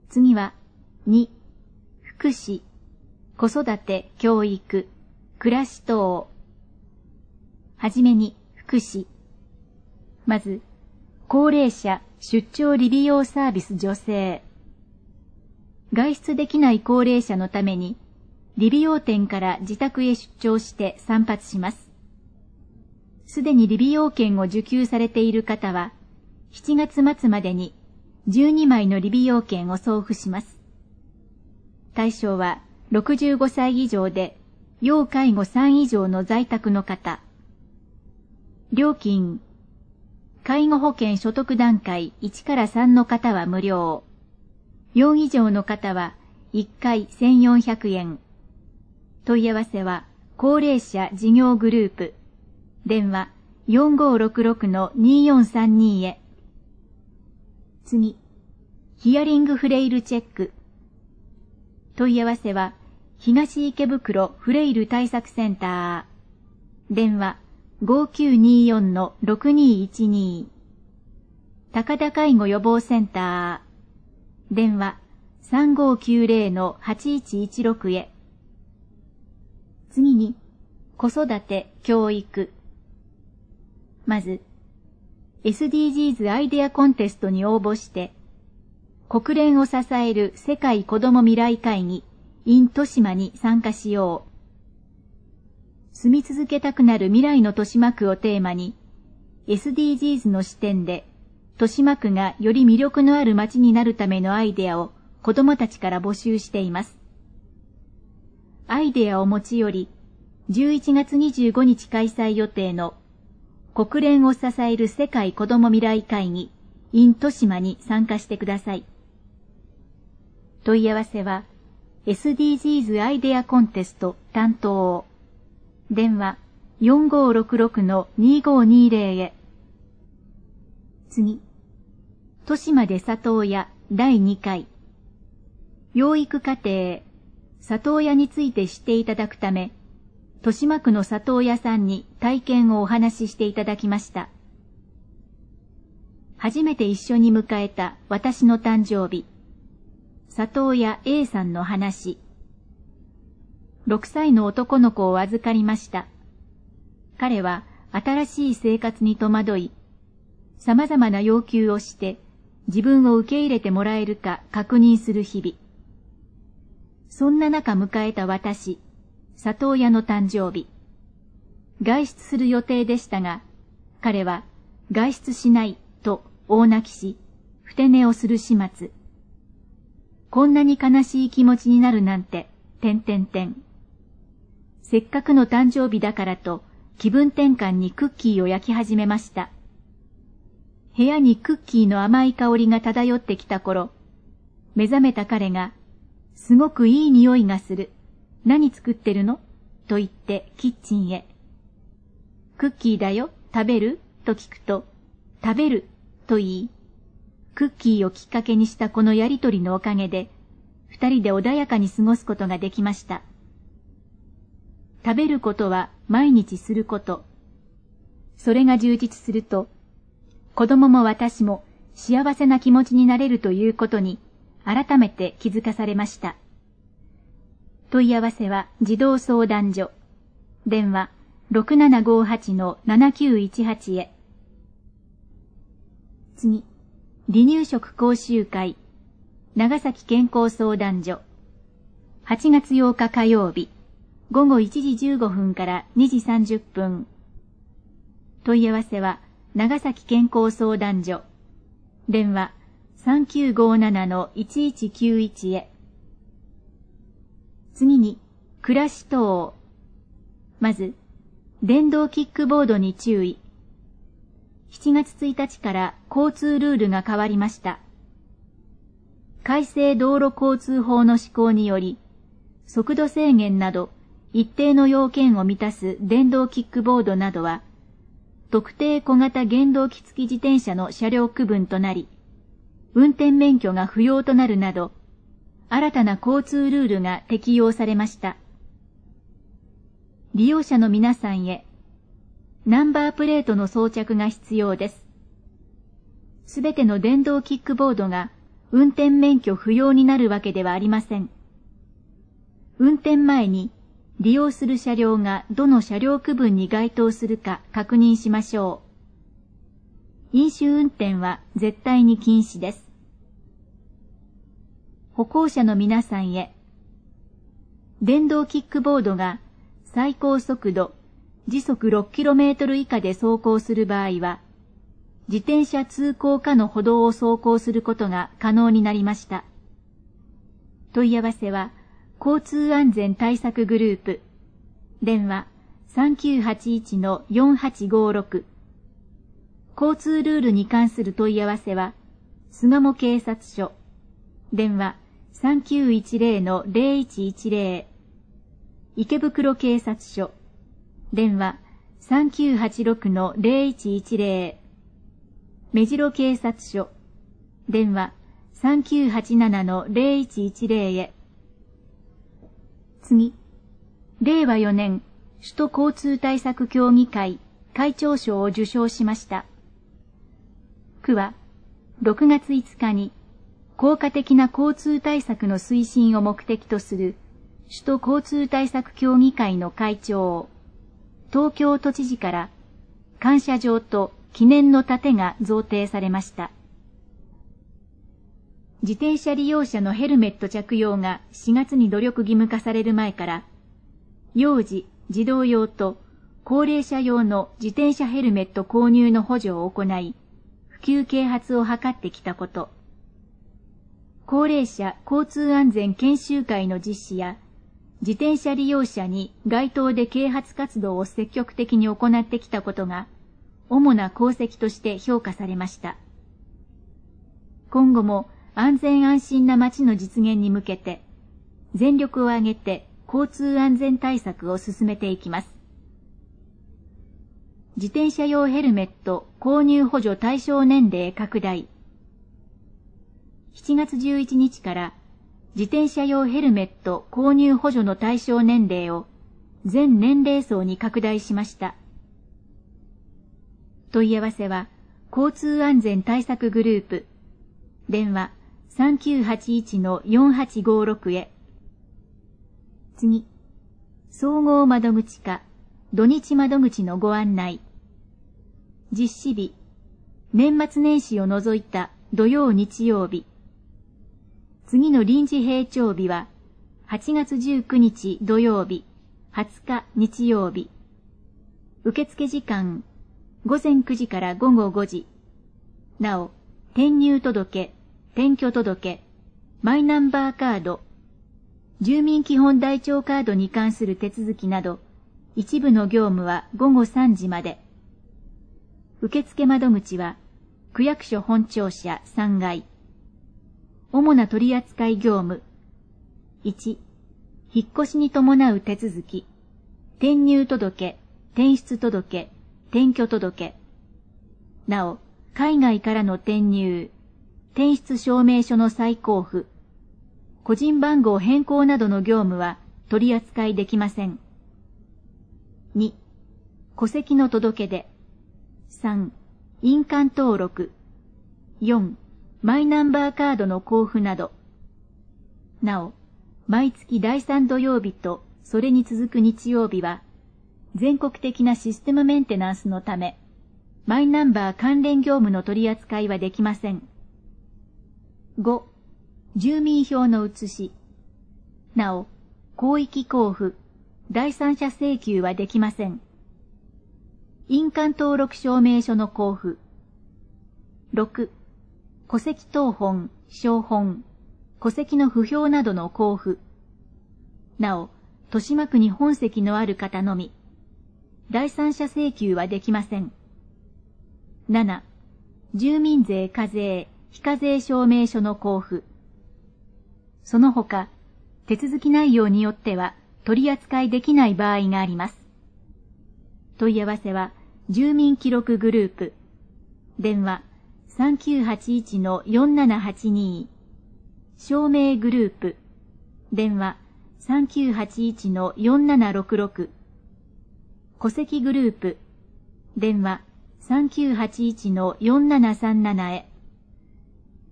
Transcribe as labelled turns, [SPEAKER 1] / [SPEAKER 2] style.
[SPEAKER 1] 次は、2、福祉、子育て、教育、暮らし等。はじめに、福祉。まず、高齢者出張理美容サービス助成。外出できない高齢者のために、理美容店から自宅へ出張して散髪します。すでに理美容券を受給されている方は、7月末までに12枚の理美容券を送付します。対象は65歳以上で、要介護3以上の在宅の方。料金、介護保険所得段階1から3の方は無料。4以上の方は1回1400円。問い合わせは高齢者事業グループ。電話 4566-2432 へ。次、ヒアリングフレイルチェック。問い合わせは東池袋フレイル対策センター。電話 5924-6212。高田介護予防センター。電話 3590-8116 へ。次に、子育て、教育。まず、SDGs アイデアコンテストに応募して、国連を支える世界子ども未来会議 in 豊島に参加しよう。住み続けたくなる未来の豊島区をテーマに、SDGs の視点で、豊島区がより魅力のある街になるためのアイデアを子どもたちから募集しています。アイデアを持ち寄り、11月25日開催予定の国連を支える世界子ども未来会議 in 豊島に参加してください。問い合わせは SDGs アイデアコンテスト担当。電話 4566-2520 へ。次、豊島で里親第2回。養育家庭、里親について知っていただくため、豊島区の里親さんに体験をお話ししていただきました。初めて一緒に迎えた私の誕生日。里親 A さんの話。6歳の男の子を預かりました。彼は新しい生活に戸惑い、様々な要求をして自分を受け入れてもらえるか確認する日々。そんな中迎えた私、里親の誕生日。外出する予定でしたが、彼は外出しないと大泣きし、ふて寝をする始末。こんなに悲しい気持ちになるなんて、せっかくの誕生日だからと気分転換にクッキーを焼き始めました。部屋にクッキーの甘い香りが漂ってきた頃、目覚めた彼が、すごくいい匂いがする。何作ってるのと言ってキッチンへ。クッキーだよ、食べると聞くと、食べると言い、クッキーをきっかけにしたこのやりとりのおかげで、二人で穏やかに過ごすことができました。食べることは毎日すること。それが充実すると、子供も私も幸せな気持ちになれるということに改めて気づかされました。問い合わせは児童相談所。電話 6758-7918 へ。次、離乳食講習会。長崎健康相談所。8月8日火曜日、午後1時15分から2時30分。問い合わせは長崎健康相談所。電話 3957-1191 へ。次に、暮らし等。まず、電動キックボードに注意。7月1日から交通ルールが変わりました。改正道路交通法の施行により、速度制限など一定の要件を満たす電動キックボードなどは、特定小型原動機付き自転車の車両区分となり、運転免許が不要となるなど、新たな交通ルールが適用されました。利用者の皆さんへ、ナンバープレートの装着が必要です。すべての電動キックボードが運転免許不要になるわけではありません。運転前に利用する車両がどの車両区分に該当するか確認しましょう。飲酒運転は絶対に禁止です。歩行者の皆さんへ。電動キックボードが最高速度時速 6km 以下で走行する場合は、自転車通行下の歩道を走行することが可能になりました。問い合わせは、交通安全対策グループ、電話 3981-4856。交通ルールに関する問い合わせは、巣鴨警察署、電話 3910-0110。池袋警察署、電話 3986-0110。目白警察署、電話 3987-0110 へ。次、令和4年首都交通対策協議会会長賞を受賞しました。区は6月5日に効果的な交通対策の推進を目的とする首都交通対策協議会の会長を東京都知事から感謝状と記念の盾が贈呈されました。自転車利用者のヘルメット着用が4月に努力義務化される前から、幼児、児童用と高齢者用の自転車ヘルメット購入の補助を行い、普及啓発を図ってきたこと、高齢者交通安全研修会の実施や、自転車利用者に街頭で啓発活動を積極的に行ってきたことが、主な功績として評価されました。今後も安全安心な街の実現に向けて、全力を挙げて交通安全対策を進めていきます。自転車用ヘルメット購入補助対象年齢拡大。7月11日から自転車用ヘルメット購入補助の対象年齢を全年齢層に拡大しました。問い合わせは、交通安全対策グループ、電話 3981-4856 へ。次、総合窓口課、土日窓口のご案内。実施日、年末年始を除いた土曜日曜日。次の臨時閉庁日は、8月19日土曜日、20日日曜日。受付時間、午前9時から午後5時。なお、転入届、転居届、マイナンバーカード、住民基本台帳カードに関する手続きなど、一部の業務は午後3時まで。受付窓口は、区役所本庁舎3階。主な取扱業務。1、引っ越しに伴う手続き、転入届、転出届、転居届。なお、海外からの転入、転出証明書の再交付、個人番号変更などの業務は取り扱いできません。2、戸籍の届け出。3、印鑑登録。4、マイナンバーカードの交付など。なお、毎月第3土曜日とそれに続く日曜日は、全国的なシステムメンテナンスのため、マイナンバー関連業務の取り扱いはできません。5、住民票の写し。なお、広域交付、第三者請求はできません。印鑑登録証明書の交付。6、戸籍謄本、照本、戸籍の不評などの交付。なお、豊島区に本籍のある方のみ、第三者請求はできません。7、住民税課税、非課税証明書の交付。その他、手続き内容によっては取り扱いできない場合があります。問い合わせは、住民記録グループ。電話 3981-4782。証明グループ。電話 3981-4766。戸籍グループ。電話 3981-4737 へ。